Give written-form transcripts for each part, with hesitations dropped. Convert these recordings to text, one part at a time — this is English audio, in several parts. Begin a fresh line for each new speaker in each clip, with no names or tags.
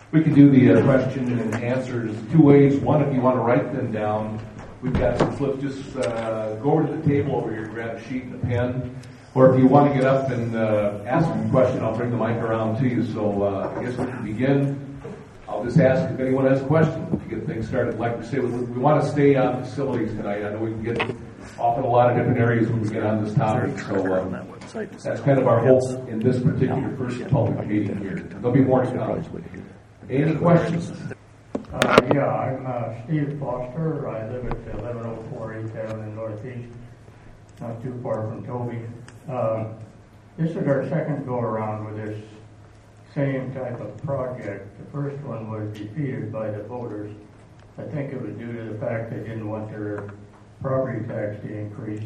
We can do the question and answers two ways. One, if you want to write them down, we've got some slips. Just go over to the table over here, grab a sheet and a pen. Or if you want to get up and ask a question, I'll bring the mic around to you. So I guess we can begin. I'll just ask if anyone has a question to get things started. Like we say, we want to stay on facilities tonight. I know we can get off in a lot of different areas when we get on this topic. So that's kind of our hope in this particular first public meeting here. There'll be more to come. Any questions?
I'm Steve Foster. I live at 1104 8th Avenue Northeast, not too far from Toby. This is our second go-around with this same type of project. The first one was defeated by the voters. I think it was due to the fact they didn't want their property tax to increase.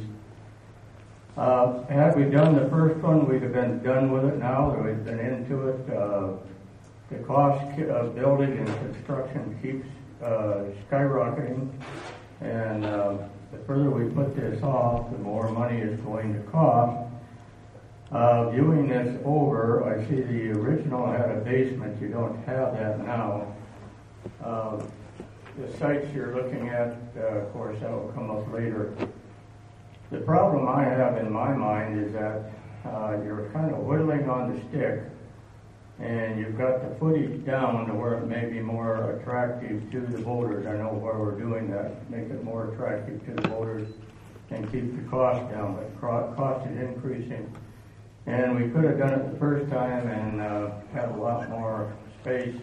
Had we done the first one, we'd have been done with it now. We've been into it. The cost of building and construction keeps skyrocketing, and the further we put this off, the more money it's going to cost. Viewing this over, I see the original had a basement. You don't have that now. The sites you're looking at, of course, that will come up later. The problem I have in my mind is that you're kind of whittling on the stick, and you've got the footage down to where it may be more attractive to the voters. I know why we're doing that, make it more attractive to the voters and keep the cost down, but cost is increasing. And we could have done it the first time and had a lot more space.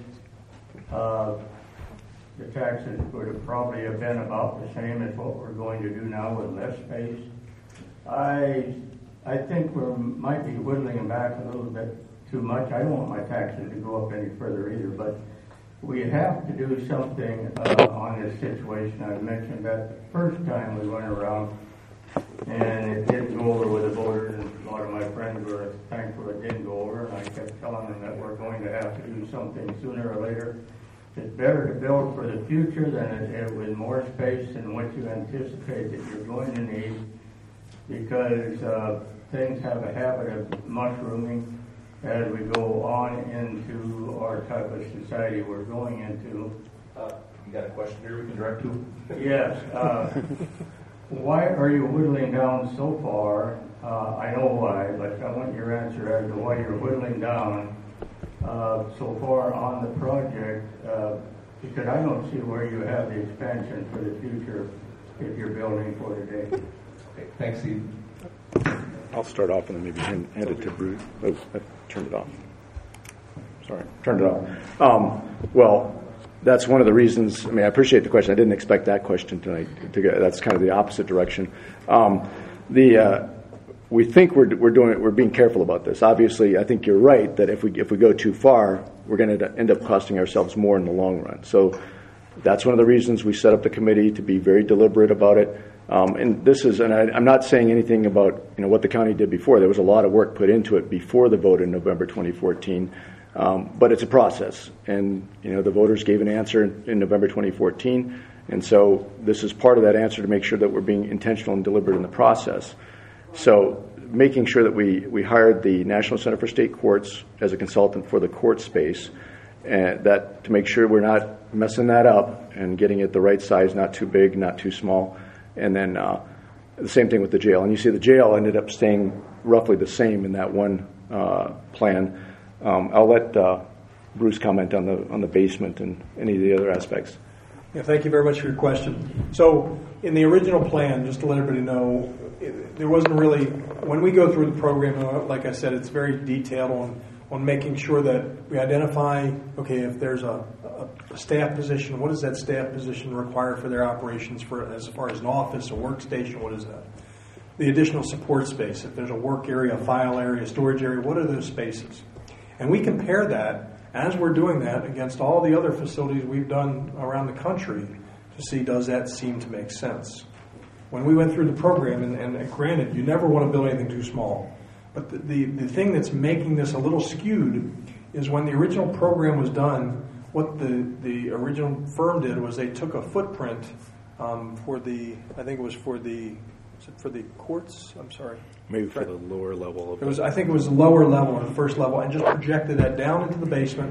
The taxes would have probably have been about the same as what we're going to do now with less space. I think we might be whittling them back a little bit too much. I don't want my taxes to go up any further either, but we have to do something on this situation. I mentioned that the first time we went around, and it didn't go over with the voters, and a lot of my friends were thankful it didn't go over, and I kept telling them that we're going to have to do something sooner or later. It's better to build for the future than with more space than what you anticipate that you're going to need, because things have a habit of mushrooming as we go on into our type of society we're going into.
You got a question here we can direct to?
Yes. Why are you whittling down so far? I know why, but I want your answer as to why you're whittling down so far on the project, because I don't see where you have the expansion for the future if you're building for today.
Okay, thanks, Steve.
I'll start off and then maybe hand it to Bruce. Oh, I turned it off. Sorry, turned it off. Well, that's one of the reasons. I mean, I appreciate the question. I didn't expect that question tonight. That's kind of the opposite direction. We think we're being careful about this. Obviously, I think you're right that if we go too far, we're going to end up costing ourselves more in the long run. So that's one of the reasons we set up the committee to be very deliberate about it. And this is, and I'm not saying anything about what the county did before. There was a lot of work put into it before the vote in November 2014, but it's a process. And the voters gave an answer in November 2014, and so this is part of that answer to make sure that we're being intentional and deliberate in the process. So making sure that we hired the National Center for State Courts as a consultant for the court space, and that to make sure we're not messing that up and getting it the right size, not too big, not too small. And then the same thing with the jail. And you see the jail ended up staying roughly the same in that one plan. I'll let Bruce comment on the basement and any of the other aspects.
Yeah, thank you very much for your question. So in the original plan, just to let everybody know, there wasn't really, when we go through the program, like I said, it's very detailed on making sure that we identify, okay, if there's a staff position, what does that staff position require for their operations as far as an office, a workstation, what is that? The additional support space, if there's a work area, a file area, a storage area, what are those spaces? And we compare that, as we're doing that, against all the other facilities we've done around the country to see, does that seem to make sense? When we went through the program, and granted, you never want to build anything too small, but the thing that's making this a little skewed is when the original program was done, what the original firm did was they took a footprint for the courts? I'm sorry.
Maybe for the lower level.
I think it was the lower level or the first level, and just projected that down into the basement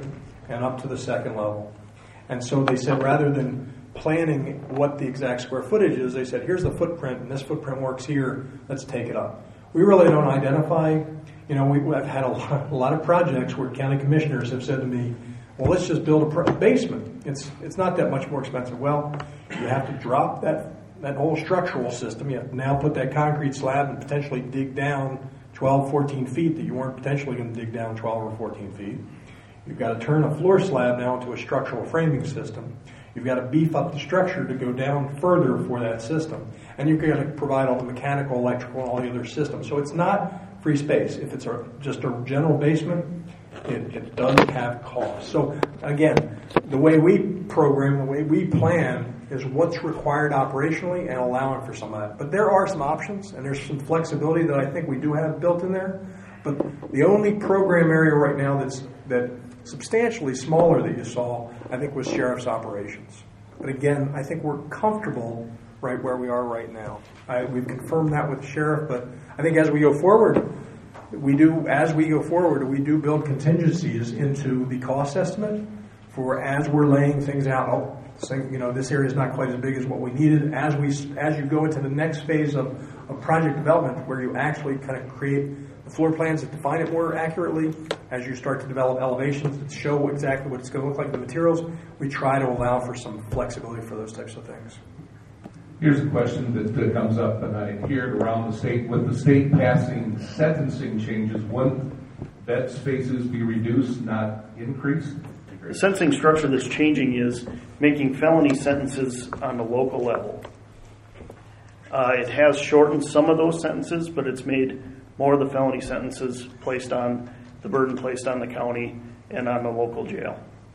and up to the second level. And so they said, rather than planning what the exact square footage is, they said, here's the footprint, and this footprint works here, let's take it up. We really don't identify, I've had a lot of projects where county commissioners have said to me, well, let's just build a basement. It's not that much more expensive. Well, you have to drop that whole structural system. You have to now put that concrete slab and potentially dig down 12, 14 feet that you weren't potentially going to dig down 12 or 14 feet. You've got to turn a floor slab now into a structural framing system. You've got to beef up the structure to go down further for that system. And you've got to provide all the mechanical, electrical, and all the other systems. So it's not free space. If it's just a general basement, it does have cost. So again, the way we program, the way we plan is what's required operationally and allowing for some of that. But there are some options, and there's some flexibility that I think we do have built in there. But the only program area right now that's substantially smaller that you saw, I think, was sheriff's operations. But again, I think we're comfortable right where we are right now. We've confirmed that with the sheriff, but I think as we go forward, we do build contingencies into the cost estimate for as we're laying things out. This area is not quite as big as what we needed. As you go into the next phase of project development, where you actually kind of create the floor plans that define it more accurately, as you start to develop elevations that show exactly what it's going to look like, the materials, we try to allow for some flexibility for those types of things.
Here's a question that comes up, and I hear it around the state. With the state passing sentencing changes, wouldn't bed spaces be reduced, not increased?
The sentencing structure that's changing is making felony sentences on the local level. It has shortened some of those sentences, but it's made more of the felony sentences the burden placed on the county and on the local jail.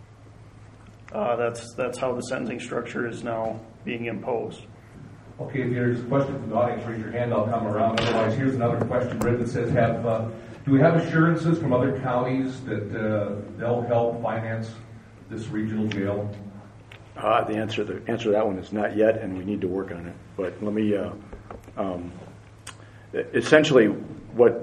That's how the sentencing structure is now being imposed.
Okay, if there's a question from the audience, raise your hand, I'll come around. Otherwise, here's another question, Red, that says, do we have assurances from other counties that they'll help finance this regional jail?
The answer to that one is not yet, and we need to work on it. But let me essentially where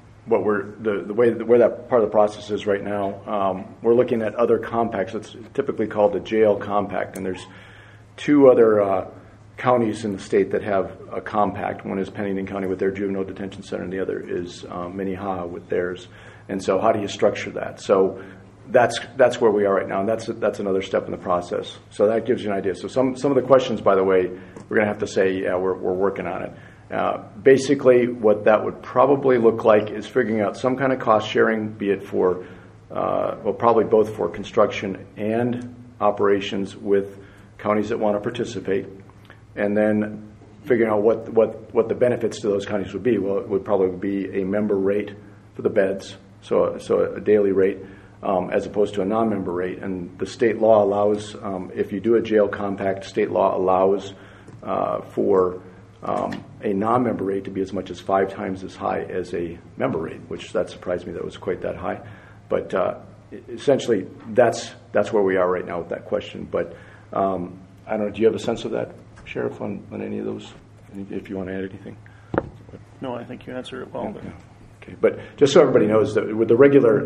that part of the process is right now. We're looking at other compacts. It's typically called the jail compact, and there's two other counties in the state that have a compact. One is Pennington County with their juvenile detention center, and the other is Minnehaha with theirs. And so, how do you structure that? So that's where we are right now, and that's another step in the process. So that gives you an idea. So some of the questions, by the way, we're going to have to say, yeah, we're working on it. Basically, what that would probably look like is figuring out some kind of cost sharing, be it for, probably both for construction and operations with counties that want to participate, and then figuring out what the benefits to those counties would be. Well, it would probably be a member rate for the beds, so a daily rate, as opposed to a non-member rate. And the state law allows, if you do a jail compact, state law allows for a non-member rate to be as much as 5 times as high as a member rate, which that surprised me that was quite that high. But essentially, that's where we are right now with that question. But I don't know, do you have a sense of that, Sheriff, on any of those, if you want to add anything?
No, I think you answered it well.
Okay, but just so everybody knows that with the regular,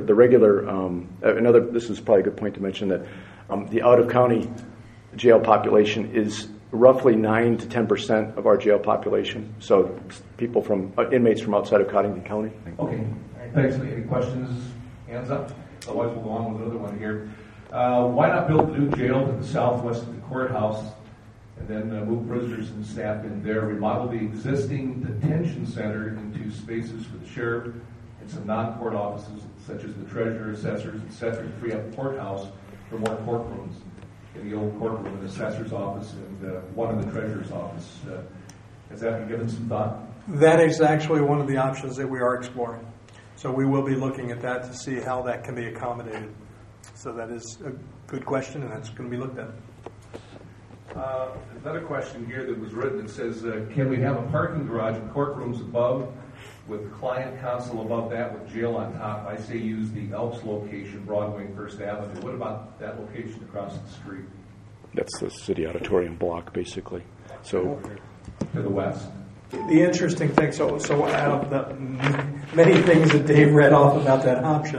this is probably a good point to mention that the out-of-county jail population is roughly 9 to 10% of our jail population. So people inmates from outside of Cottington County.
Okay, thanks. Any questions? Hands up. Otherwise, we'll go on with another one here. Why not build a new jail to the southwest of the courthouse and then move prisoners and staff in there, remodel the existing detention center into spaces for the sheriff and some non-court offices such as the treasurer, assessors, etc., to free up the courthouse for more courtrooms in the old courtroom in the assessor's office and one in the treasurer's office. Has that been given some thought?
That is actually one of the options that we are exploring. So we will be looking at that to see how that can be accommodated. So that is a good question, and that's going to be looked at.
Another question here that was written that says, can we have a parking garage and courtrooms above with the client counsel above that with jail on top? I say use the Elks location, Broadway and First Avenue. What about that location across the street?
That's the city auditorium block, basically. So
to the west.
The interesting thing, so out of the many things that Dave read off about that option,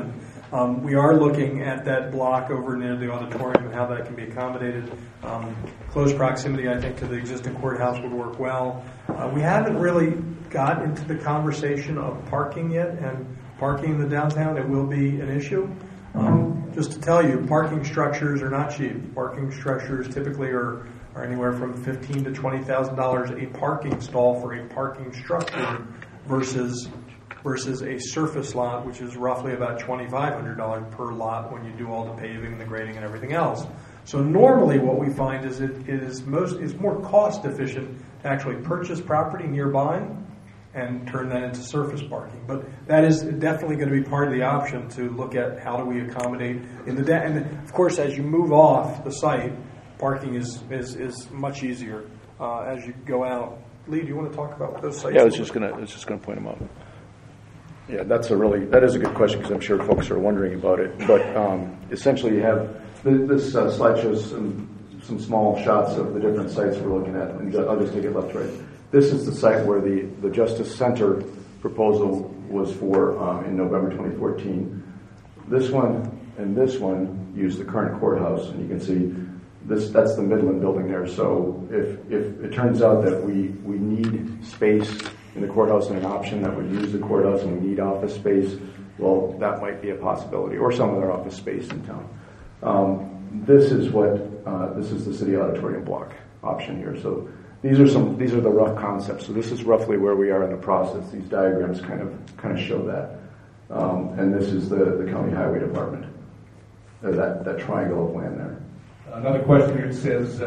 We are looking at that block over near the auditorium and how that can be accommodated. Close proximity, I think, to the existing courthouse would work well. We haven't really got into the conversation of parking yet, and parking in the downtown, it will be an issue. Just to tell you, parking structures are not cheap. Parking structures typically are anywhere from $15,000 to $20,000 a parking stall for a parking structure versus a surface lot, which is roughly about $2,500 per lot when you do all the paving and the grading and everything else. So normally what we find is it is more cost efficient to actually purchase property nearby and turn that into surface parking. But that is definitely going to be part of the option to look at how do we accommodate and of course as you move off the site, parking is much easier as you go out. Lee, do you want to talk about those sites?
Yeah, I was just gonna point them out. Yeah, that is a good question because I'm sure folks are wondering about it. But essentially, you have this slide shows some small shots of the different sites we're looking at, and I'll just take it left to right. This is the site where the Justice Center proposal was for in November 2014. This one and this one use the current courthouse, and you can see that's the Midland building there. So if it turns out that we need space in the courthouse and an option that would use the courthouse and we need office space, well, that might be a possibility, or some other office space in town. This is the city auditorium block option here. So these are the rough concepts. So this is roughly where we are in the process. These diagrams kind of show that. And this is the county highway department. That triangle of land there.
Another question here. It says,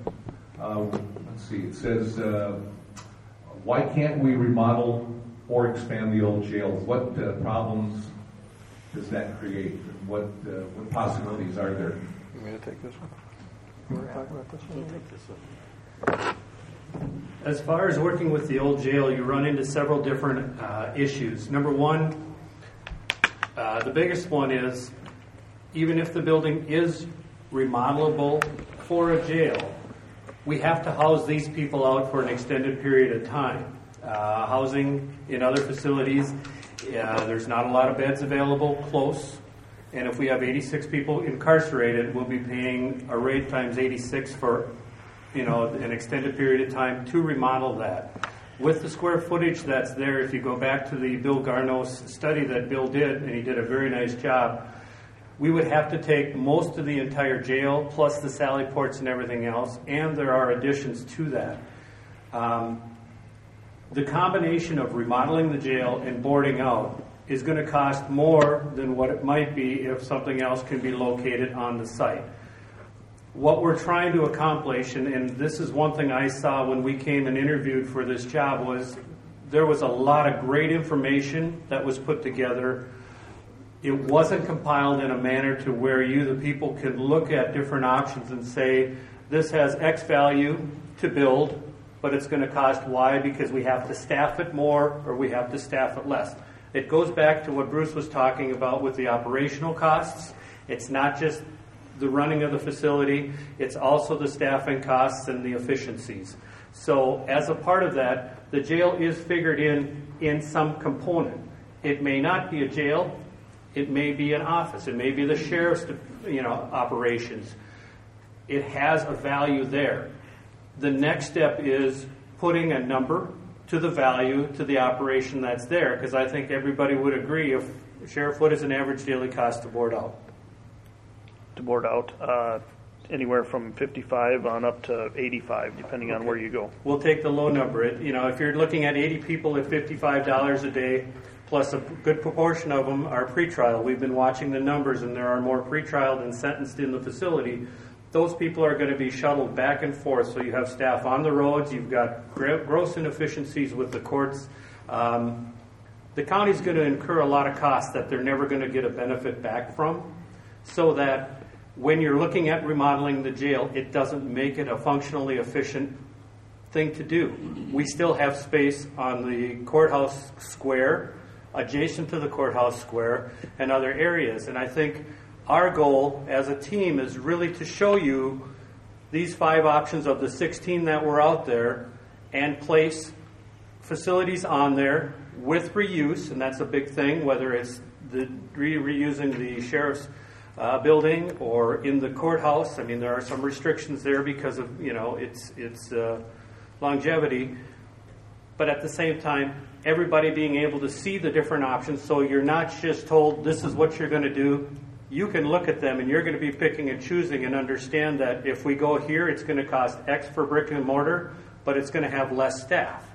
let's see. It says, why can't we remodel or expand the old jail? What problems does that create? What possibilities are there?
You want me to take this one? You want to talk about this one? We'll take this one.
As far as working with the old jail, you run into several different issues. Number one, the biggest one is even if the building is remodelable for a jail, we have to house these people out for an extended period of time. Housing in other facilities, there's not a lot of beds available close. And if we have 86 people incarcerated, we'll be paying a rate times 86 for an extended period of time to remodel that. With the square footage that's there, if you go back to the Bill Garnos study that Bill did, and he did a very nice job, we would have to take most of the entire jail, plus the sally ports and everything else, and there are additions to that. The combination of remodeling the jail and boarding out is going to cost more than what it might be if something else can be located on the site. What we're trying to accomplish, and this is one thing I saw when we came and interviewed for this job, was there was a lot of great information that was put together. It wasn't compiled in a manner to where you, the people, can look at different options and say, this has X value to build, but it's going to cost Y because we have to staff it more or we have to staff it less. It goes back to what Bruce was talking about with the operational costs. It's not just the running of the facility, it's also the staffing costs and the efficiencies. So as a part of that, the jail is figured in some component. It may not be a jail, it may be an office, it may be the sheriff's operations. It has a value there. The next step is putting a number to the value to the operation that's there, because I think everybody would agree if Sheriff, what is an average daily cost to board out?
To board out, anywhere from 55 on up to 85, depending on where you go.
We'll take the low number. If you're looking at 80 people at $55 a day, plus a good proportion of them are pretrial. We've been watching the numbers, and there are more pretrial than sentenced in the facility. Those people are going to be shuttled back and forth, so you have staff on the roads, you've got gross inefficiencies with the courts. The county's going to incur a lot of costs that they're never going to get a benefit back from, so that when you're looking at remodeling the jail, it doesn't make it a functionally efficient thing to do. We still have space on the courthouse square, adjacent to the courthouse square, and other areas. And I think our goal as a team is really to show you these 5 options of the 16 that were out there and place facilities on there with reuse, and that's a big thing, whether it's reusing the sheriff's building or in the courthouse. I mean, there are some restrictions there because of, its longevity. But at the same time, everybody being able to see the different options, so you're not just told this is what you're going to do. You can look at them and you're going to be picking and choosing and understand that if we go here, it's going to cost X for brick and mortar, but it's going to have less staff.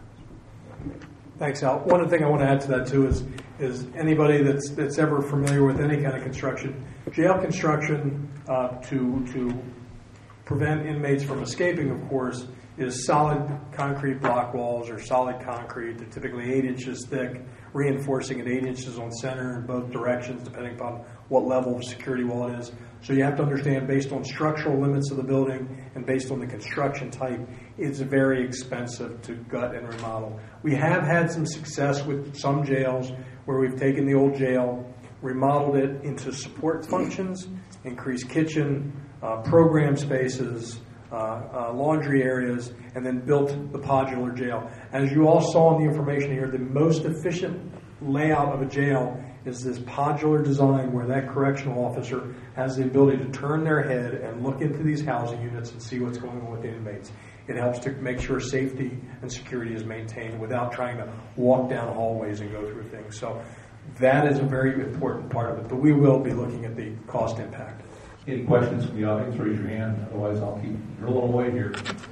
Thanks, Al. One thing I want to add to that too is anybody that's ever familiar with any kind of construction, jail construction to prevent inmates from escaping, of course, is solid concrete block walls or solid concrete. They're typically 8 inches thick, reinforcing at 8 inches on center in both directions, depending upon what level of security wall it is. So you have to understand, based on structural limits of the building and based on the construction type, it's very expensive to gut and remodel. We have had some success with some jails where we've taken the old jail, remodeled it into support functions, increased kitchen, program spaces, laundry areas, and then built the modular jail. As you all saw in the information here, the most efficient layout of a jail is this modular design where that correctional officer has the ability to turn their head and look into these housing units and see what's going on with the inmates. It helps to make sure safety and security is maintained without trying to walk down hallways and go through things. So that is a very important part of it, but we will be looking at the cost impact.
Any questions from the audience? Raise your hand. Otherwise, I'll keep drilling away here.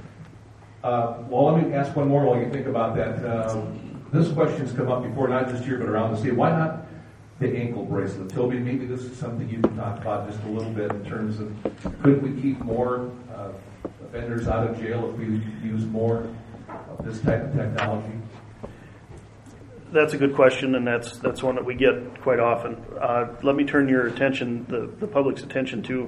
Well, let me ask one more while you think about that. This question's come up before, not just here, but around the state. Why not the ankle bracelet? Toby, maybe this is something you can talk about just a little bit in terms of could we keep more offenders out of jail if we use more of this type of technology?
That's a good question, and that's one that we get quite often. Let me turn your attention, the public's attention, to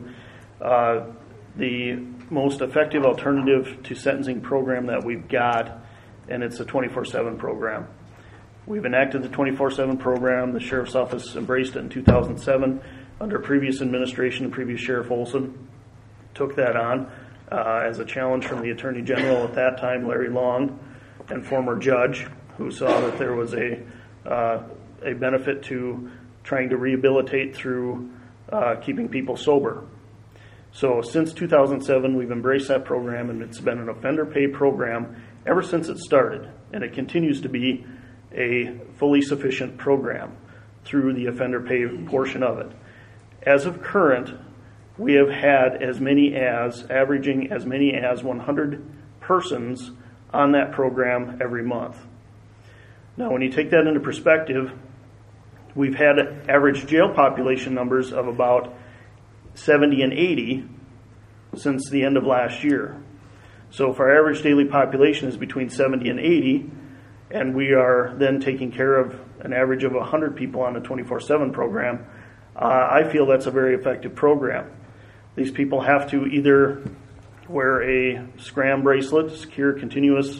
the most effective alternative to sentencing program that we've got, and it's a 24/7 program. We've enacted the 24/7 program. The Sheriff's Office embraced it in 2007 under previous administration and previous Sheriff Olson took that on as a challenge from the Attorney General at that time, Larry Long, and former judge, who saw that there was a benefit to trying to rehabilitate through keeping people sober. So since 2007, we've embraced that program, and it's been an offender pay program ever since it started, and it continues to be a fully sufficient program through the offender pay portion of it. As of current, we have had averaging as many as 100 persons on that program every month. Now, when you take that into perspective, we've had average jail population numbers of about 70 and 80 since the end of last year. So if our average daily population is between 70 and 80, and we are then taking care of an average of 100 people on a 24/7 program, I feel that's a very effective program. These people have to either wear a SCRAM bracelet, secure continuous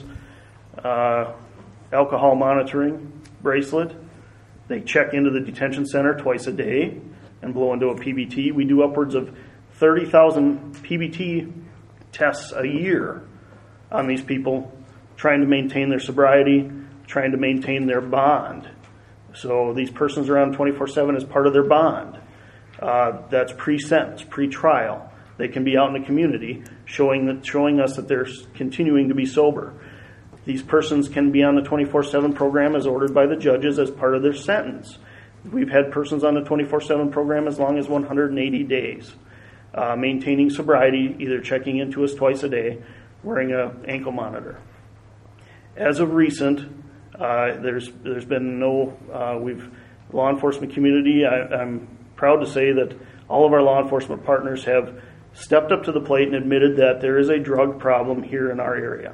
alcohol monitoring bracelet. They check into the detention center twice a day and blow into a PBT. We do upwards of 30,000 PBT tests a year on these people, trying to maintain their sobriety, trying to maintain their bond. So these persons are on 24/7 as part of their bond. That's pre-sentence, pre-trial. They can be out in the community showing us that they're continuing to be sober. These persons can be on the 24/7 program as ordered by the judges as part of their sentence. We've had persons on the 24/7 program as long as 180 days, maintaining sobriety, either checking into us twice a day, wearing an ankle monitor. As of recent, there's been no, law enforcement community, I'm proud to say that all of our law enforcement partners have stepped up to the plate and admitted that there is a drug problem here in our area.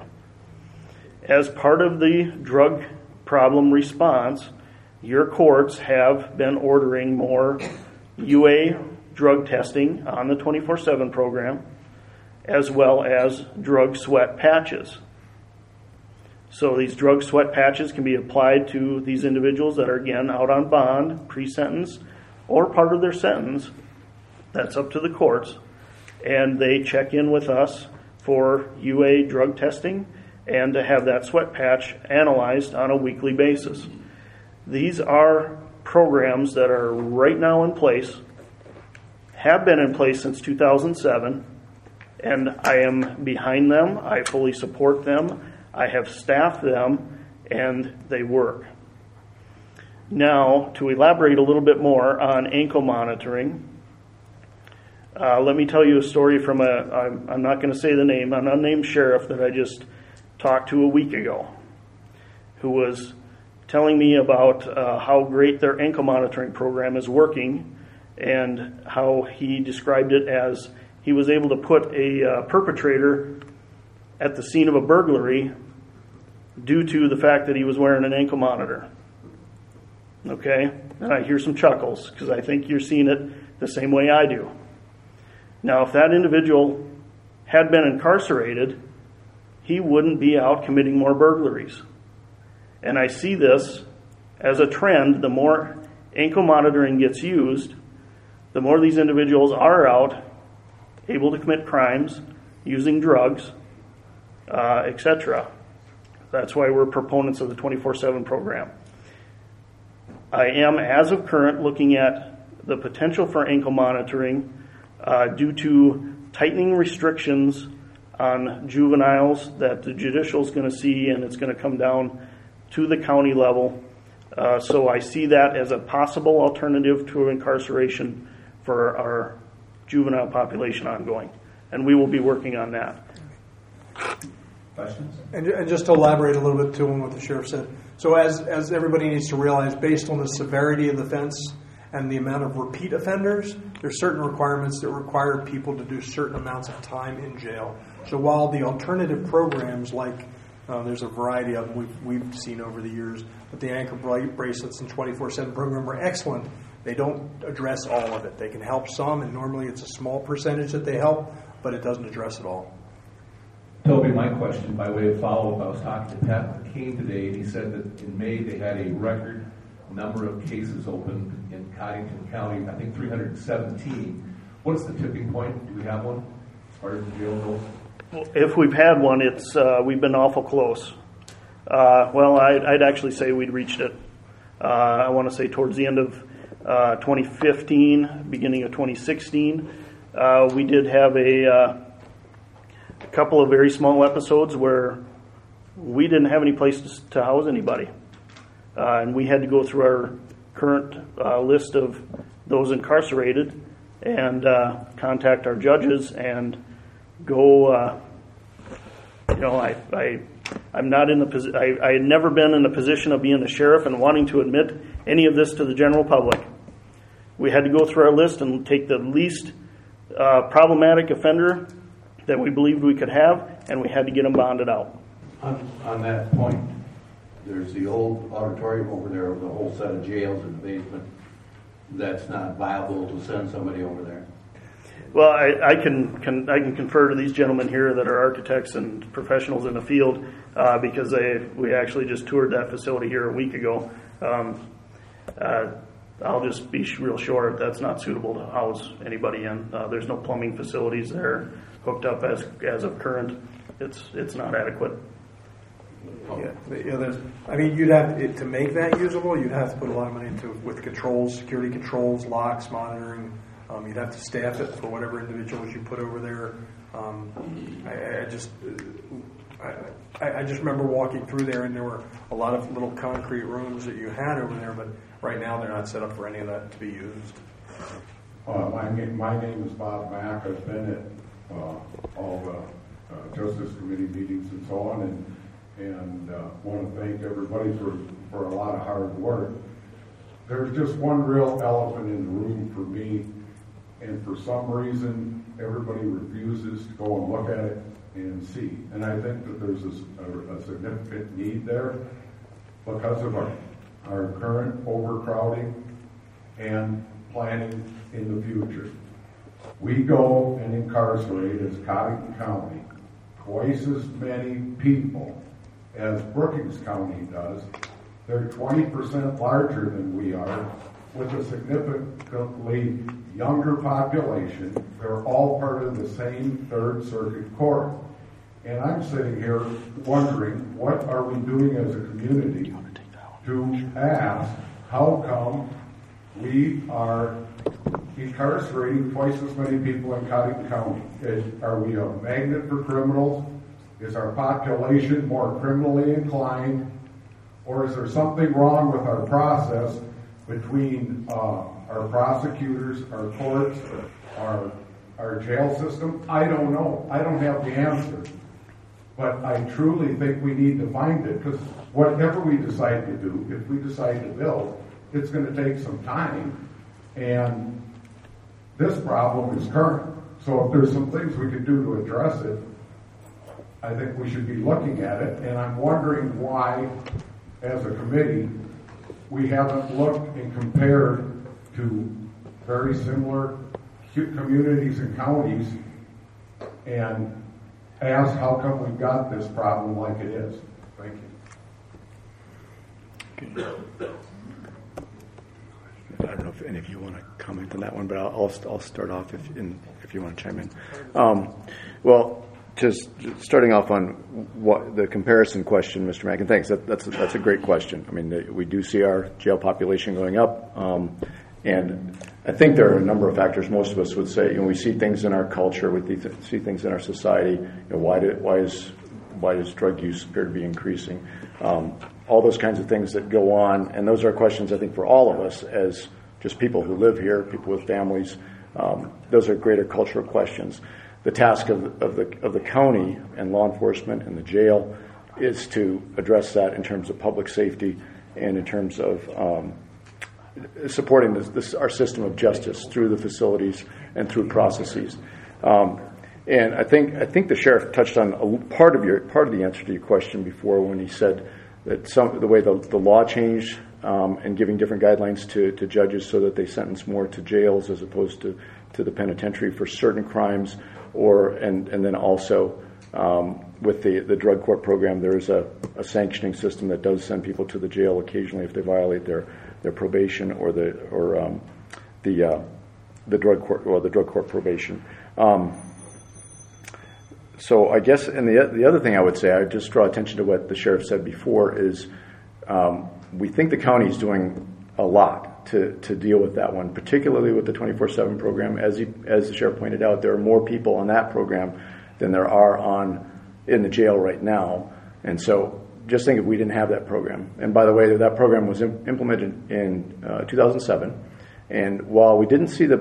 As part of the drug problem response, your courts have been ordering more UA drug testing on the 24/7 program, as well as drug sweat patches. So these drug sweat patches can be applied to these individuals that are, again, out on bond, pre-sentence, or part of their sentence. That's up to the courts. And they check in with us for UA drug testing and to have that sweat patch analyzed on a weekly basis. These are programs that are right now in place, have been in place since 2007, and I am behind them. I fully support them. I have staffed them, and they work. Now, to elaborate a little bit more on ankle monitoring, let me tell you a story from I'm not going to say the name, an unnamed sheriff that I just talked to a week ago, who was telling me about how great their ankle monitoring program is working, and how he described it as he was able to put a perpetrator at the scene of a burglary due to the fact that he was wearing an ankle monitor. Okay? And I hear some chuckles because I think you're seeing it the same way I do. Now, if that individual had been incarcerated, he wouldn't be out committing more burglaries. And I see this as a trend. The more ankle monitoring gets used, the more these individuals are out able to commit crimes, using drugs, etc. That's why we're proponents of the 24/7 program. I am, as of current, looking at the potential for ankle monitoring due to tightening restrictions on juveniles that the judicial is going to see, and it's going to come down to the county level. So I see that as a possible alternative to incarceration for our juvenile population ongoing, and we will be working on that.
Questions?
And just to elaborate a little bit too on what the sheriff said. So as everybody needs to realize, based on the severity of the offense and the amount of repeat offenders, there's certain requirements that require people to do certain amounts of time in jail. So while the alternative programs, like there's a variety of them we've seen over the years, but the ankle bracelets and 24/7 program are excellent, they don't address all of it. They can help some, and normally it's a small percentage that they help, but it doesn't address it all.
Toby, my question by way of follow-up, I was talking to Pat McCain today, and he said that in May they had a record number of cases opened in Cottington County, I think 317. What's the tipping point? Do we have one as far as the jail goes?
Well, if we've had one, it's we've been awful close. Well, I'd actually say we'd reached it. I want to say towards the end of 2015, beginning of 2016, we did have a couple of very small episodes where we didn't have any place to house anybody. And we had to go through our current list of those incarcerated and contact our judges and go, I'm not in the I had never been in a position of being a sheriff and wanting to admit any of this to the general public. We had to go through our list and take the least problematic offender that we believed we could have, and we had to get them bonded out.
On that point, there's the old auditorium over there with a whole set of jails in the basement. That's not viable to send somebody over there.
Well, I can confer to these gentlemen here that are architects and professionals in the field because we actually just toured that facility here a week ago. I'll just be real short. That's not suitable to house anybody in. There's no plumbing facilities there hooked up as of current. It's not adequate.
You'd have to make that usable. You'd have to put a lot of money into with controls, security controls, locks, monitoring. You'd have to staff it for whatever individuals you put over there. I just remember walking through there, and there were a lot of little concrete rooms that you had over there, but right now they're not set up for any of that to be used.
My name is Bob Mack. I've been at all the Justice Committee meetings and so on, and want to thank everybody for a lot of hard work. There's just one real elephant in the room for me, and for some reason everybody refuses to go and look at it and see. And I think that there's a significant need there because of our current overcrowding and planning in the future. We go and incarcerate, as Cottington County, twice as many people as Brookings County does. They're 20% larger than we are, with a significantly younger population. They're all part of the same Third Circuit Court. And I'm sitting here wondering, what are we doing as a community to ask, how come We are incarcerating twice as many people in Cottington County. Are we a magnet for criminals? Is our population more criminally inclined? Or is there something wrong with our process between our prosecutors, our courts, our jail system? I don't know. I don't have the answer. But I truly think we need to find it, because whatever we decide to do, if we decide to build, it's going to take some time. And this problem is current. So if there's some things we could do to address it, I think we should be looking at it. And I'm wondering why, as a committee, we haven't looked and compared to very similar communities and counties and asked how come we've got this problem like it is. Thank you.
I don't know if any of you want to comment on that one, but I'll start off if you want to chime in. Well, just starting off on what the comparison question, Mr. Mackin, thanks. That's a great question. I mean, we do see our jail population going up, and I think there are a number of factors. Most of us would say, we see things in our culture, we see things in our society. Why does drug use appear to be increasing? All those kinds of things that go on, and those are questions I think for all of us as just people who live here, people with families. Those are greater cultural questions. The task of the county and law enforcement and the jail is to address that in terms of public safety and in terms of supporting our system of justice through the facilities and through processes. And I think the sheriff touched on part of the answer to your question before when he said that the way the law changed and giving different guidelines to judges so that they sentence more to jails as opposed to the penitentiary for certain crimes, and then also with the drug court program, there is a sanctioning system that does send people to the jail occasionally if they violate their probation or the drug court probation. So I guess, and the other thing I would say, I would just draw attention to what the sheriff said before is we think the county is doing a lot to deal with that one, particularly with the 24/7 program. As the sheriff pointed out, there are more people on that program than there are in the jail right now. And so just think if we didn't have that program. And by the way, that program was implemented in 2007. And while we didn't see the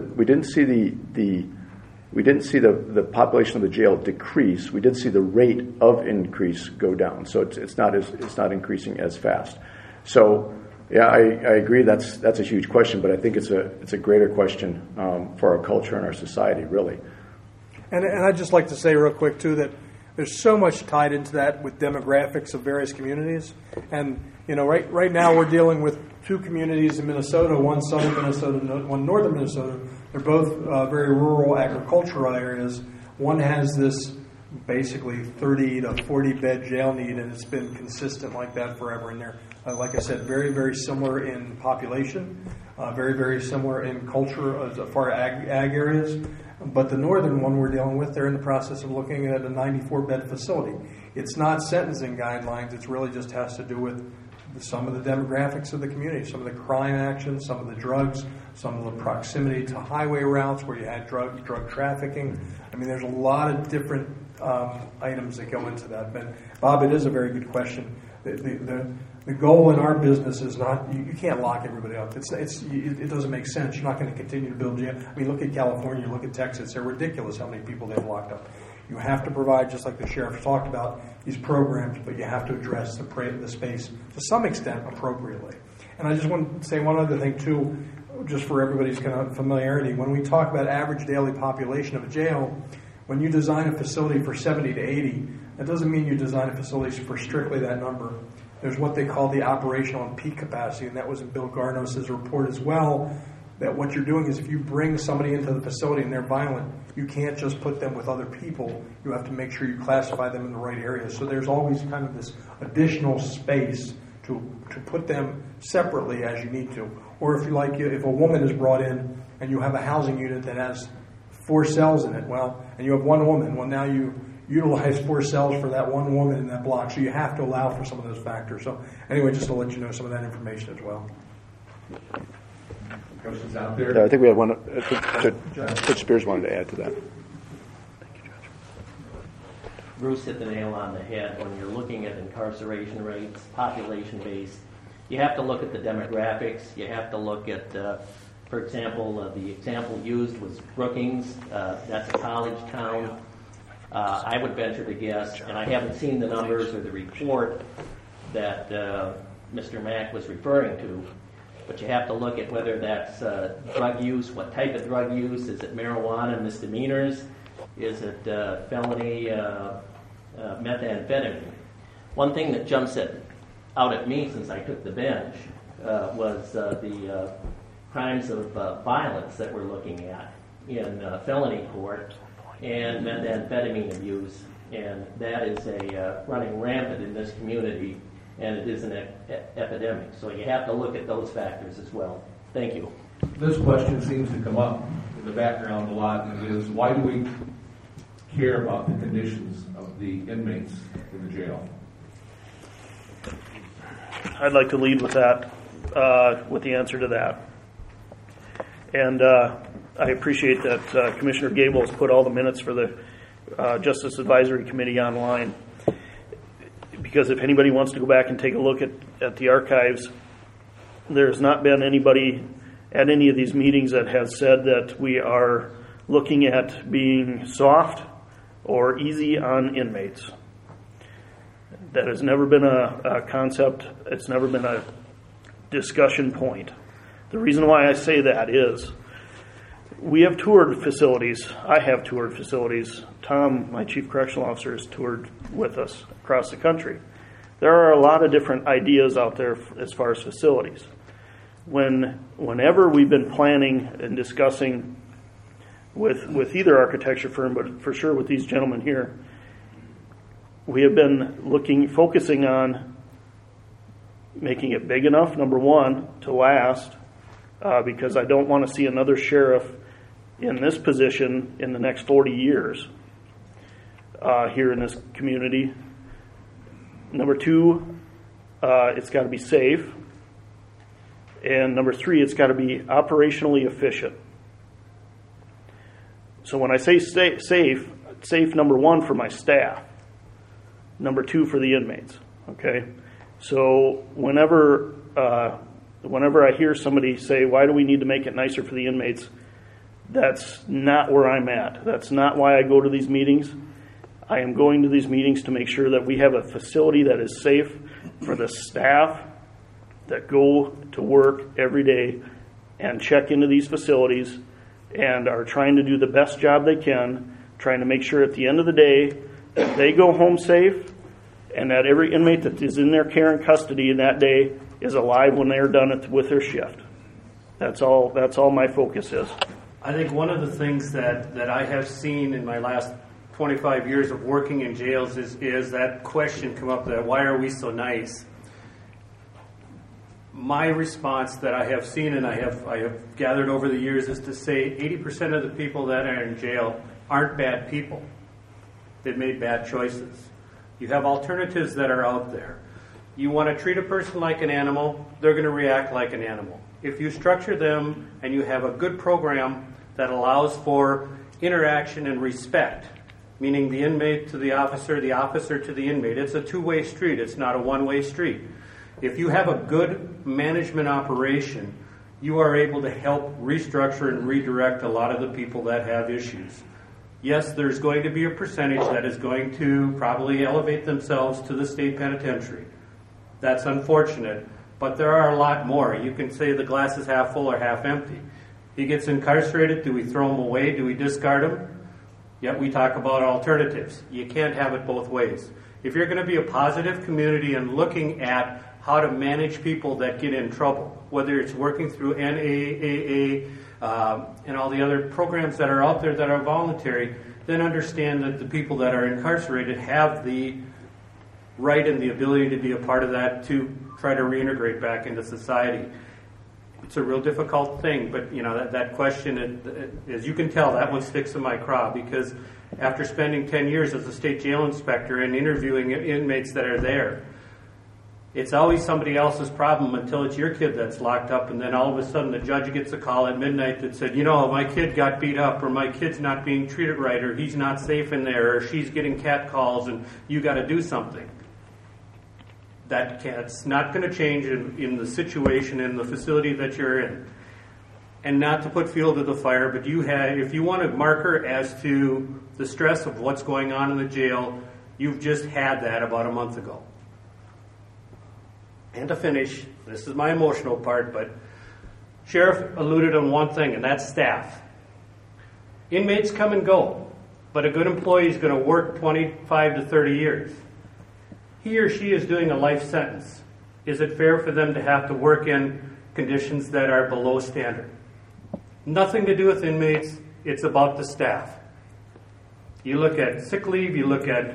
population of the jail decrease, we did see the rate of increase go down. So it's not increasing as fast. So yeah, I agree. That's a huge question, but I think it's a greater question for our culture and our society, really.
And I'd just like to say real quick too that there's so much tied into that with demographics of various communities. And right now we're dealing with two communities in Minnesota, one southern Minnesota, one northern Minnesota. They're both very rural agricultural areas. One has this basically 30 to 40 bed jail need, and it's been consistent like that forever. And they're, like I said, very, very similar in population, very, very similar in culture as far as ag areas. But the northern one we're dealing with, they're in the process of looking at a 94-bed facility. It's not sentencing guidelines. It really just has to do with some of the demographics of the community, some of the crime actions, some of the drugs, some of the proximity to highway routes where you had drug trafficking. I mean, there's a lot of different items that go into that. But Bob, it is a very good question. The goal in our business is not, you can't lock everybody up. It doesn't make sense. You're not going to continue to build jail. I mean, look at California, look at Texas. They're ridiculous how many people they've locked up. You have to provide, just like the sheriff talked about, these programs, but you have to address the space to some extent appropriately. And I just want to say one other thing too, just for everybody's kind of familiarity. When we talk about average daily population of a jail, when you design a facility for 70 to 80, that doesn't mean you design a facility for strictly that number. There's what they call the operational and peak capacity, and that was in Bill Garnos' report as well, that what you're doing is if you bring somebody into the facility and they're violent, you can't just put them with other people. You have to make sure you classify them in the right areas. So there's always kind of this additional space to put them separately as you need to. Or if a woman is brought in and you have a housing unit that has 4 cells in it, and you have one woman, now you utilize 4 cells for that one woman in that block. So you have to allow for some of those factors. So anyway, just to let you know some of that information as well.
Questions out there?
Yeah, I think we had one. I think Judge Spears wanted to add to that.
Bruce hit the nail on the head. When you're looking at incarceration rates, population-based, you have to look at the demographics. You have to look at, for example, the example used was Brookings. That's a college town. I would venture to guess, and I haven't seen the numbers or the report that Mr. Mack was referring to, but you have to look at whether that's drug use, what type of drug use. Is it marijuana misdemeanors? Is it felony methamphetamine? One thing that jumps out at me since I took the bench was the crimes of violence that we're looking at in felony court and methamphetamine abuse, and that is a running rampant in this community, and it is an epidemic. So you have to look at those factors as well. Thank you.
This question seems to come up in the background a lot, and it is, why do we care about the conditions of the inmates in the jail?
I'd like to lead with that, with the answer to that. And I appreciate that Commissioner Gable has put all the minutes for the Justice Advisory Committee online. Because if anybody wants to go back and take a look at the archives, there's not been anybody at any of these meetings that has said that we are looking at being soft or easy on inmates. That has never been a concept. It's never been a discussion point. The reason why I say that is we have toured facilities. I have toured facilities. Tom, my chief correctional officer, has toured with us across the country. There are a lot of different ideas out there as far as facilities. Whenever we've been planning and discussing with either architecture firm, but for sure with these gentlemen here, we have been focusing on making it big enough, number one, to last, because I don't want to see another sheriff in this position in the next 40 years here in this community. Number two, it's got to be safe. And number three, it's got to be operationally efficient. So when I say safe, number one, for my staff. Number two, for the inmates. Okay? So whenever I hear somebody say, why do we need to make it nicer for the inmates? That's not where I'm at. That's not why I go to these meetings. I am going to these meetings to make sure that we have a facility that is safe for the staff that go to work every day and check into these facilities and are trying to do the best job they can, trying to make sure at the end of the day that they go home safe and that every inmate that is in their care and custody in that day is alive when they're done with their shift. That's all my focus is.
I think one of the things that I have seen in my last 25 years of working in jails is that question come up, that why are we so nice? My response that I have seen and I have gathered over the years is to say 80% of the people that are in jail aren't bad people. They've made bad choices. You have alternatives that are out there. You want to treat a person like an animal, they're going to react like an animal. If you structure them and you have a good program that allows for interaction and respect, meaning the inmate to the officer to the inmate, it's a two-way street. It's not a one-way street. If you have a good management operation, you are able to help restructure and redirect a lot of the people that have issues. Yes, there's going to be a percentage that is going to probably elevate themselves to the state penitentiary. That's unfortunate, but there are a lot more. You can say the glass is half full or half empty. He gets incarcerated, do we throw him away? Do we discard him? Yet we talk about alternatives. You can't have it both ways. If you're going to be a positive community and looking at how to manage people that get in trouble, whether it's working through NAAA and all the other programs that are out there that are voluntary, then understand that the people that are incarcerated have the right and the ability to be a part of that to try to reintegrate back into society. It's a real difficult thing, but that question, as you can tell, that one sticks in my craw, because after spending 10 years as a state jail inspector and interviewing inmates that are there, It's always somebody else's problem until it's your kid that's locked up, and then all of a sudden the judge gets a call at midnight that said, my kid got beat up, or my kid's not being treated right, or he's not safe in there, or she's getting cat calls, and you got to do something. That's not going to change in the situation in the facility that you're in. And not to put fuel to the fire, but if you want a marker as to the stress of what's going on in the jail, you've just had that about a month ago. And to finish, this is my emotional part, but Sheriff alluded on one thing, and that's staff. Inmates come and go, but a good employee is going to work 25 to 30 years. He or she is doing a life sentence. Is it fair for them to have to work in conditions that are below standard? Nothing to do with inmates, it's about the staff. You look at sick leave, you look at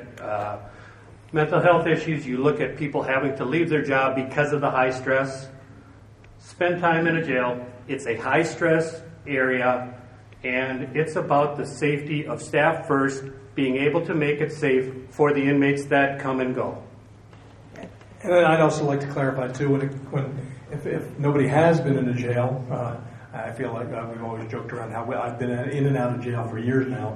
mental health issues, you look at people having to leave their job because of the high stress. Spend time in a jail. It's a high stress area, and it's about the safety of staff first, being able to make it safe for the inmates that come and go.
And I'd also like to clarify too, if nobody has been in a jail, I feel like we've always joked around how I've been in and out of jail for years now.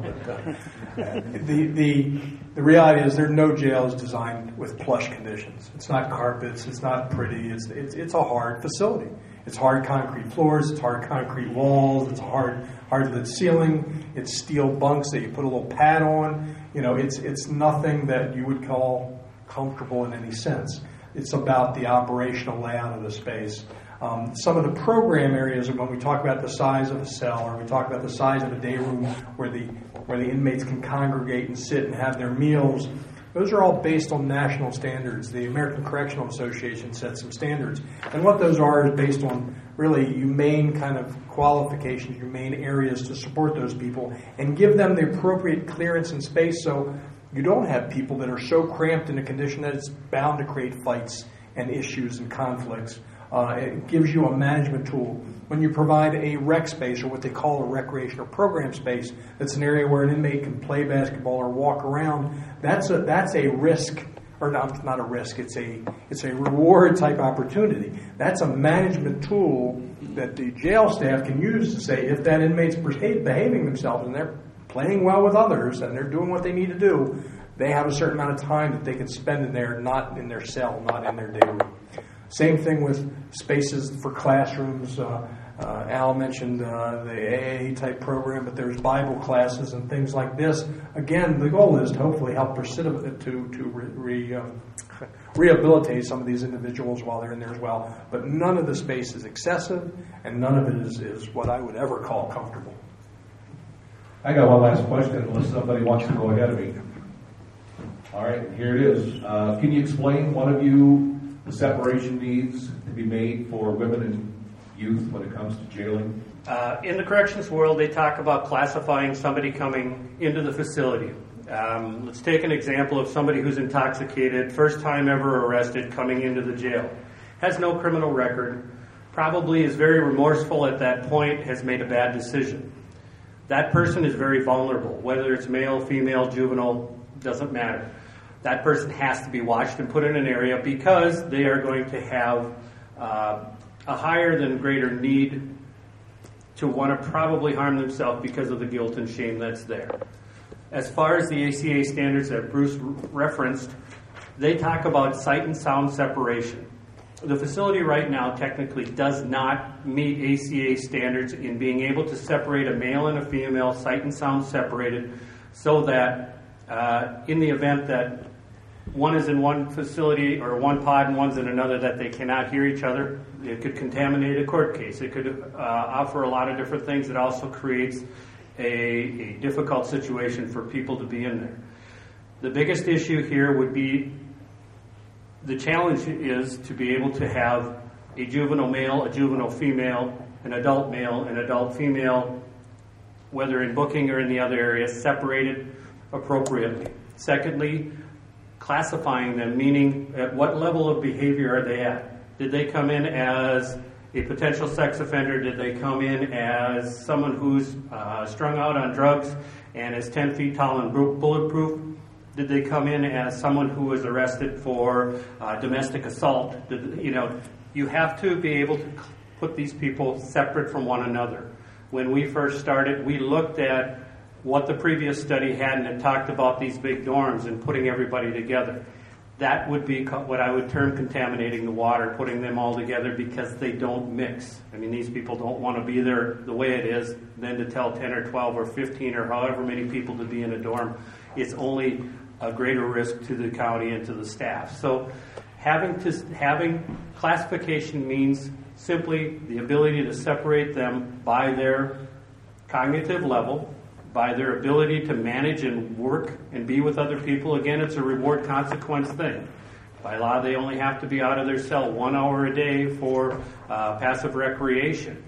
But the reality is, no jail is designed with plush conditions. It's not carpets. It's not pretty. It's a hard facility. It's hard concrete floors. It's hard concrete walls. It's a hard lit ceiling. It's steel bunks that you put a little pad on. It's nothing that you would call comfortable in any sense. It's about the operational layout of the space. Some of the program areas, when we talk about the size of a cell, or we talk about the size of a day room where the inmates can congregate and sit and have their meals, those are all based on national standards. The American Correctional Association sets some standards. And what those are is based on really humane kind of qualifications, humane areas to support those people and give them the appropriate clearance and space, so you don't have people that are so cramped in a condition that it's bound to create fights and issues and conflicts. It gives you a management tool. When you provide a rec space, or what they call a recreational program space, that's an area where an inmate can play basketball or walk around, that's a risk, or not a risk, it's a reward type opportunity. That's a management tool that the jail staff can use to say, if that inmate's behaving themselves and they're playing well with others and they're doing what they need to do, they have a certain amount of time that they can spend in there, not in their cell, not in their day room. Same thing with spaces for classrooms. Al mentioned the AA type program, but there's Bible classes and things like this. Again, the goal is to hopefully help rehabilitate some of these individuals while they're in there as well. But none of the space is excessive, and none of it is what I would ever call comfortable.
I got one last question, unless somebody wants to go ahead of me. All right, here it is. Can you explain, one of you, the separation needs to be made for women and youth when it comes to jailing?
In the corrections world, they talk about classifying somebody coming into the facility. Let's take an example of somebody who's intoxicated, first time ever arrested, coming into the jail. Has no criminal record, probably is very remorseful at that point, has made a bad decision. That person is very vulnerable, whether it's male, female, juvenile, doesn't matter. That person has to be watched and put in an area because they are going to have a higher than greater need to want to probably harm themselves because of the guilt and shame that's there. As far as the ACA standards that Bruce referenced, they talk about sight and sound separation. The facility right now technically does not meet ACA standards in being able to separate a male and a female, sight and sound separated, so that in the event that one is in one facility or one pod and one's in another, that they cannot hear each other. It could contaminate a court case. It could offer a lot of different things. It also creates a difficult situation for people to be in there. The biggest issue here would be, the challenge is to be able to have a juvenile male, a juvenile female, an adult male, an adult female, whether in booking or in the other areas, separated appropriately. Secondly, classifying them, meaning at what level of behavior are they at? Did they come in as a potential sex offender? Did they come in as someone who's strung out on drugs and is 10 feet tall and bulletproof? Did they come in as someone who was arrested for domestic assault? You have to be able to put these people separate from one another. When we first started, we looked at what the previous study had, and it talked about these big dorms and putting everybody together. That would be what I would term contaminating the water, putting them all together because they don't mix. I mean, these people don't want to be there the way it is, then to tell 10 or 12 or 15 or however many people to be in a dorm. It's only a greater risk to the county and to the staff. So having classification means simply the ability to separate them by their cognitive level, by their ability to manage and work and be with other people. Again, it's a reward consequence thing. By law, they only have to be out of their cell 1 hour a day for passive recreation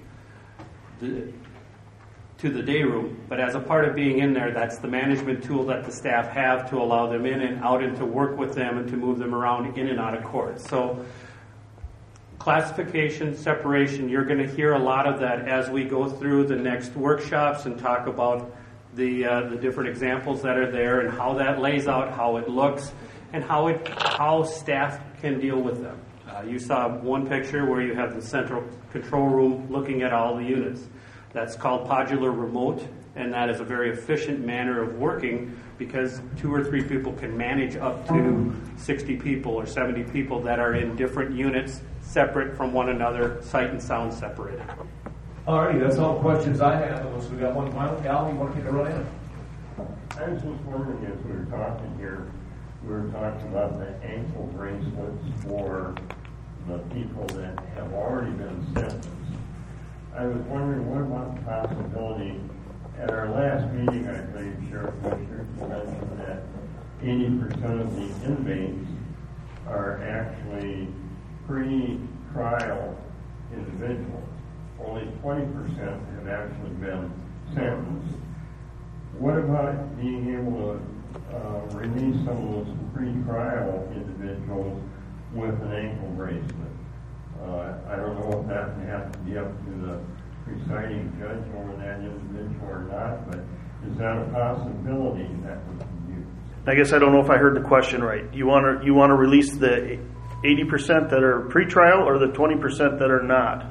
to the day room. But as a part of being in there, that's the management tool that the staff have to allow them in and out and to work with them and to move them around in and out of court. So classification, separation, you're going to hear a lot of that as we go through the next workshops and talk about the different examples that are there and how that lays out, how it looks, and how staff can deal with them. You saw one picture where you have the central control room looking at all the units. That's called modular remote, and that is a very efficient manner of working because 2 or 3 people can manage up to 60 people or 70 people that are in different units, separate from one another, sight and sound separated.
All righty, that's all the questions I have. Unless we got one final. Al, you want to take a run in?
I was just wondering, as we were talking here, we were talking about the ankle bracelets for the people that have already been sentenced. I was wondering, what about the possibility, at our last meeting, I believe Sheriff Fisher mentioned that 80% of the inmates are actually pre-trial individuals. Only 20% have actually been sentenced. What about being able to release some of those pre-trial individuals with an ankle bracelet? I don't know if that would have to be up to the presiding judge over that individual or not, but is that a possibility that would be used?
I guess I don't know if I heard the question right. You want to release the 80% that are pre-trial or the 20% that are not?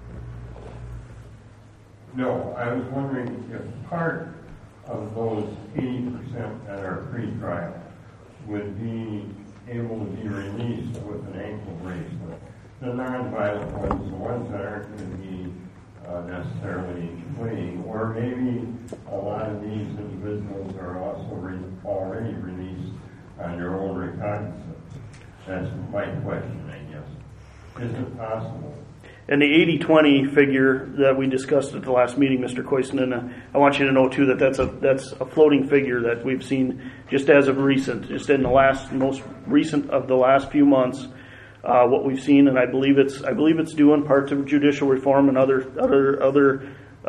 No, I was wondering if part of those 80% that are pre-trial would be able to be released with an ankle bracelet. The non-violent ones, the ones that aren't going to be necessarily fleeing, or maybe a lot of these individuals are also already released on their own recognizance. That's my question, I guess. Is it possible?
And the 80-20 figure that we discussed at the last meeting, Mr. Koivunen, I want you to know too that that's a floating figure that we've seen just as of recent, just in the most recent of the last few months. What we've seen, and I believe it's due in part to judicial reform and other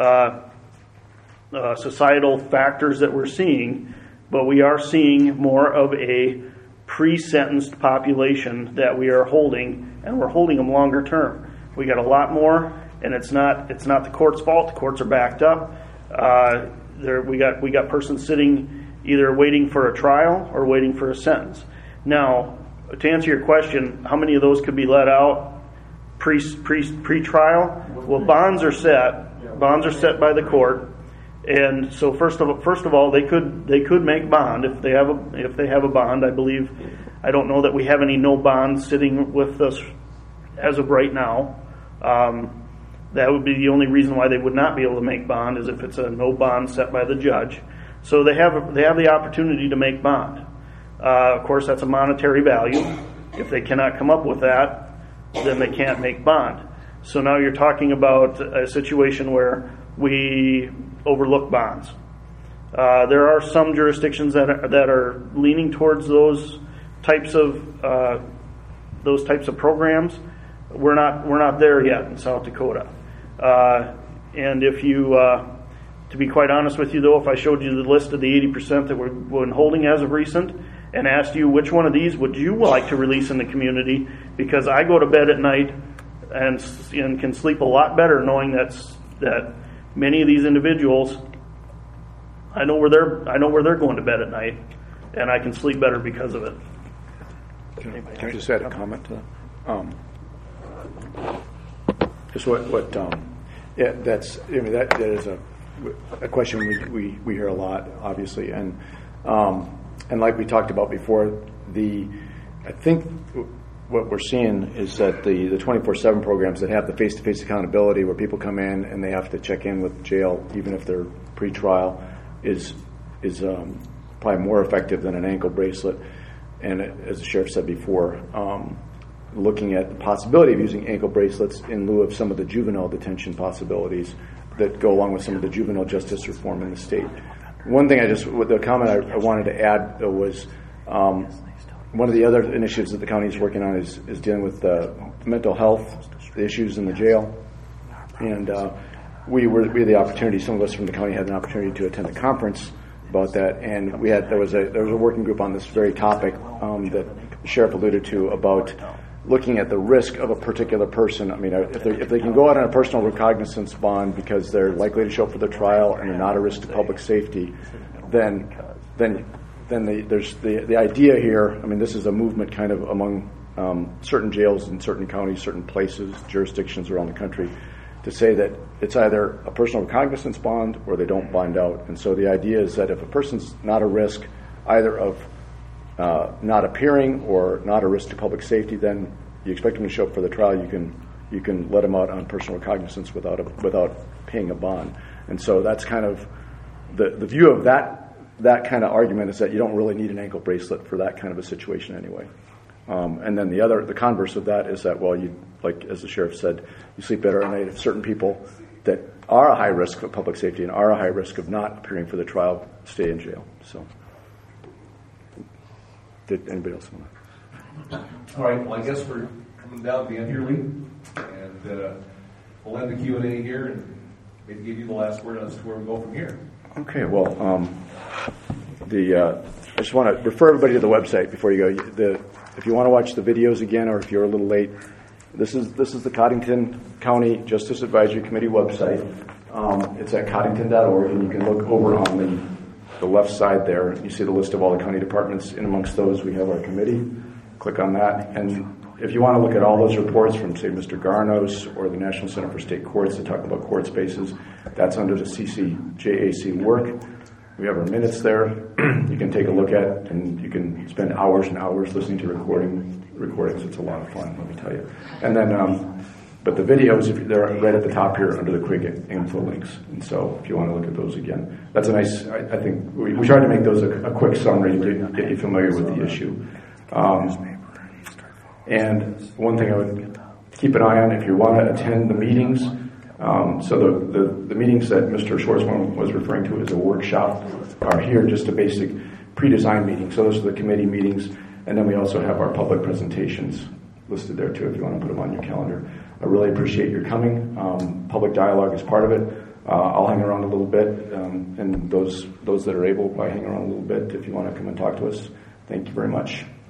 societal factors that we're seeing, but we are seeing more of a pre-sentenced population that we are holding, and we're holding them longer term. We got a lot more, and it's not the court's fault. The courts are backed up. We got persons sitting either waiting for a trial or waiting for a sentence. Now, to answer your question, how many of those could be let out pre-trial? Well, bonds are set. Bonds are set by the court, and so first of all, they could make bond if they have a bond. I don't know that we have any no bond sitting with us as of right now. That would be the only reason why they would not be able to make bond is if it's a no bond set by the judge. So they have the opportunity to make bond. Of course, that's a monetary value. If they cannot come up with that, then they can't make bond. So now you're talking about a situation where we overlook bonds. There are some jurisdictions that are leaning towards those types of programs. We're not there yet in South Dakota. And if you, to be quite honest with you, though, if I showed you the list of the 80% that we're holding as of recent, and asked you which one of these would you like to release in the community, because I go to bed at night and can sleep a lot better knowing that many of these individuals, I know where they're going to bed at night, and I can sleep better because of it.
Can I just add a comment to that? Just yeah, that's, I mean, that is a question we hear a lot, obviously, and like we talked about before, I think what we're seeing is that the 24/7 programs that have the face-to-face accountability, where people come in and they have to check in with jail, even if they're pre-trial, is probably more effective than an ankle bracelet. And as the sheriff said before, looking at the possibility of using ankle bracelets in lieu of some of the juvenile detention possibilities that go along with some of the juvenile justice reform in the state. One thing the comment I wanted to add was one of the other initiatives that the county is working on is dealing with mental health issues in the jail. And we had the opportunity, some of us from the county had an opportunity to attend a conference about that, and there was a working group on this very topic that the sheriff alluded to about looking at the risk of a particular person. I mean, if they can go out on a personal recognizance bond because they're likely to show up for the trial and they're not a risk to public safety, then there's the idea here. I mean, this is a movement kind of among certain jails in certain counties, certain places, jurisdictions around the country, to say that it's either a personal recognizance bond or they don't bond out. And so the idea is that if a person's not a risk either of not appearing or not a risk to public safety, then you expect them to show up for the trial. You can let them out on personal recognizance without paying a bond. And so that's kind of the view of that kind of argument, is that you don't really need an ankle bracelet for that kind of a situation anyway. And then the converse of that is that, well, you, like as the sheriff said, you sleep better at night if certain people that are a high risk of public safety and are a high risk of not appearing for the trial stay in jail. So, did anybody else want to?
All right. Well, I guess we're coming down to the end here, Lee, and we'll end the Q&A here and maybe give you the last word as to where we go from here.
Okay. Well, I just want to refer everybody to the website before you go. If you want to watch the videos again, or if you're a little late, this is the Cottington County Justice Advisory Committee website. It's at cottington.org, and you can look over on the left side there. You see the list of all the county departments. In amongst those, we have our committee. Click on that, and if you want to look at all those reports from, say, Mr. Garnos or the National Center for State Courts that talk about court spaces, that's under the CCJAC work. We have our minutes there. You can take a look at, and you can spend hours and hours listening to recordings. It's a lot of fun, let me tell you. And then, but the videos, they're right at the top here under the quick info links. And so, if you want to look at those again, that's a nice. I think we try to make those a quick summary to get you familiar with the issue. And one thing I would keep an eye on, if you want to attend the meetings. So the meetings that Mr. Schwarzman was referring to as a workshop are here, just a basic pre-design meeting. So those are the committee meetings, and then we also have our public presentations listed there too if you want to put them on your calendar. I really appreciate your coming. Public dialogue is part of it. I'll hang around a little bit, and those that are able, I hang around a little bit if you want to come and talk to us. Thank you very much.